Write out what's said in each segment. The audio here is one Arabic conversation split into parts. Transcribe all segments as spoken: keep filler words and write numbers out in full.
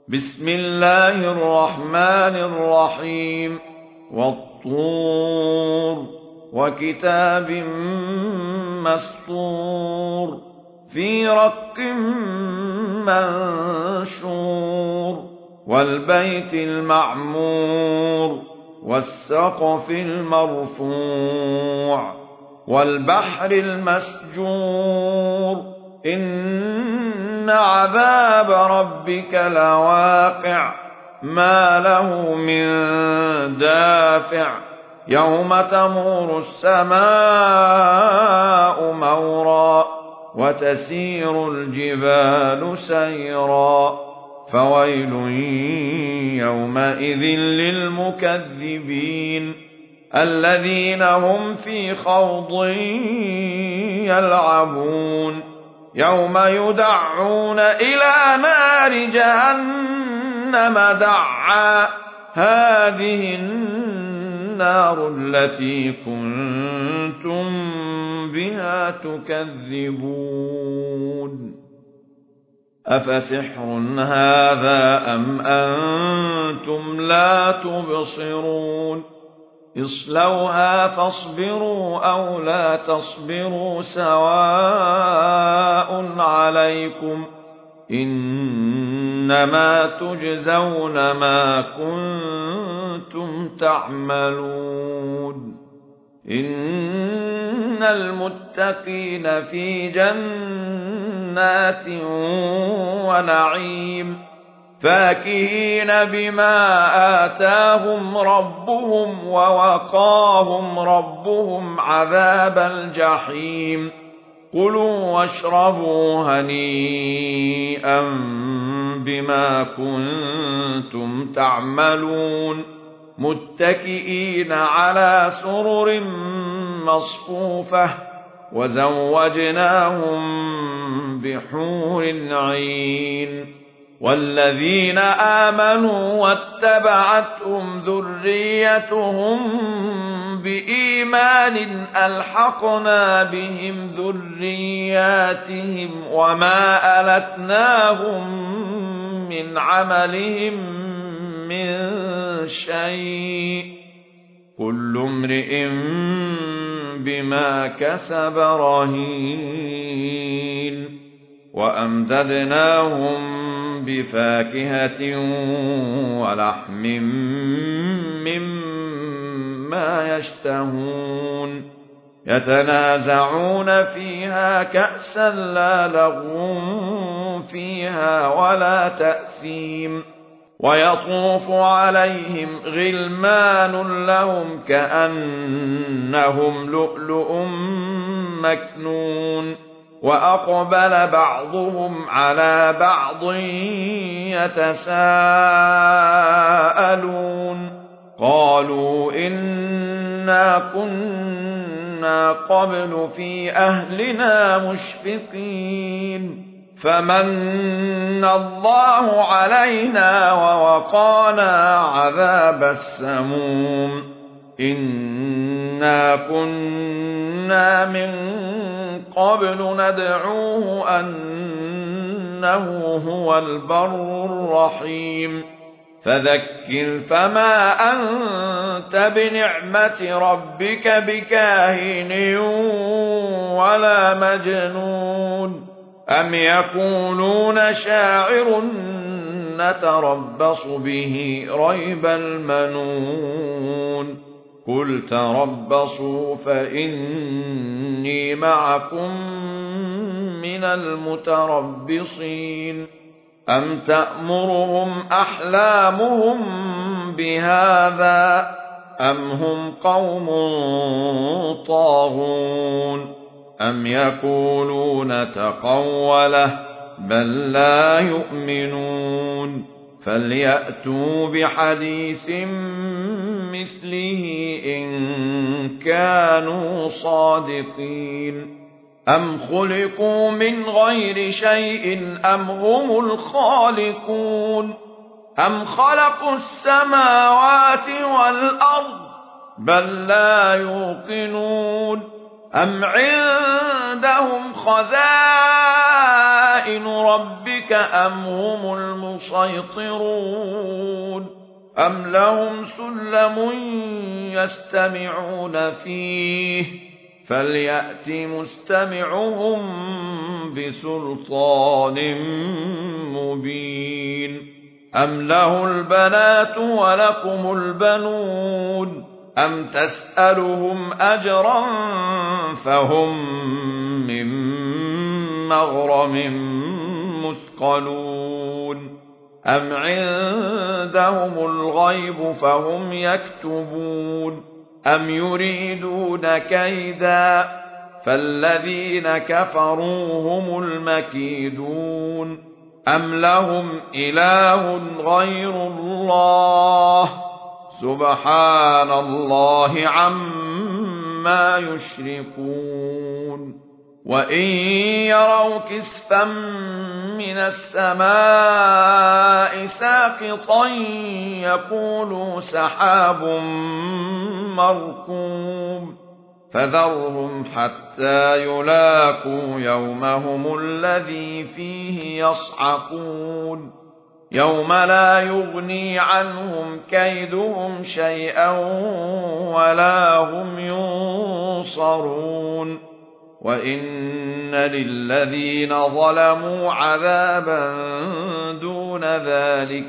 بسم الله الرحمن الرحيم والطور وكتاب مسطور في رق منشور والبيت المعمور والسقف المرفوع والبحر المسجور إن عذاب ربك لواقع ما له من دافع يوم تمور السماء مورا وتسير الجبال سيرا فويل يومئذ للمكذبين الذين هم في خوض يلعبون يوم يدعون إلى نار جهنم دعا هذه النار التي كنتم بها تكذبون أفسحر هذا أم أنتم لا تبصرون اصلوها فاصبروا أو لا تصبروا سواء عليكم إنما تجزون ما كنتم تعملون إن المتقين في جنات ونعيم فاكهين بما آتاهم ربهم ووقاهم ربهم عذاب الجحيم كلوا واشربوا هنيئا بما كنتم تعملون متكئين على سرر مصفوفة وزوجناهم بحور عين والذين آمنوا واتبعتهم ذريتهم بإيمان ألحقنا بهم ذرياتهم وما ألتناهم من عملهم من شيء كل امرئ بما كسب رهين وأمددناهم بفاكهة ولحم مما يشتهون يتنازعون فيها كأسا لا لغو فيها ولا تأثيم ويطوف عليهم غلمان لهم كأنهم لؤلؤ مكنون وأقبل بعضهم على بعض يتساءلون قالوا إنا كنا قبل في أهلنا مشفقين فمن الله علينا ووقانا عذاب السموم إنا كنا من قبل ندعوه أنه هو البر الرحيم فذكر فما أنت بنعمة ربك بكاهن ولا مجنون أم يقولون شاعر نتربص به ريب المنون قل تربصوا فإني معكم من المتربصين أم تأمرهم أحلامهم بهذا أم هم قوم طاغون أم يقولون تقوله بل لا يؤمنون فليأتوا بحديث مثله إن كانوا صادقين أم خلقوا من غير شيء أم هم الخالقون أم خلقوا السماوات والأرض بل لا يوقنون أم عندهم خزائن ربك أم هم المسيطرون أم لهم سلم يستمعون فيه فليأت مستمعهم بسلطان مبين أم له البنات ولكم البنون أم تسألهم أجرا فهم من مغرم مثقلون أم عندهم الغيب فهم يكتبون أم يريدون كيدا فالذين كفروا هم المكيدون أم لهم إله غير الله سبحان الله عما يشركون وإن يروا كسفا من السماء ساقطا يقولوا سحاب مركوم فذرهم حتى يلاقوا يومهم الذي فيه يصعقون يوم لا يغني عنهم كيدهم شيئا ولا هم ينصرون وإن للذين ظلموا عذابا دون ذلك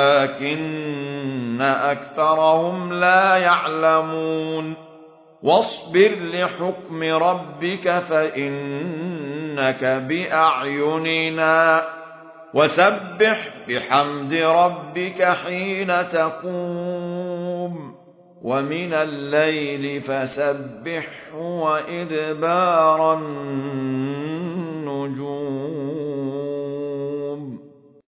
ولكن أكثرهم لا يعلمون واصبر لحكم ربك فإنك بأعيننا وسبح بحمد ربك حين تقوم ومن الليل فسبحه وإدبار النجوم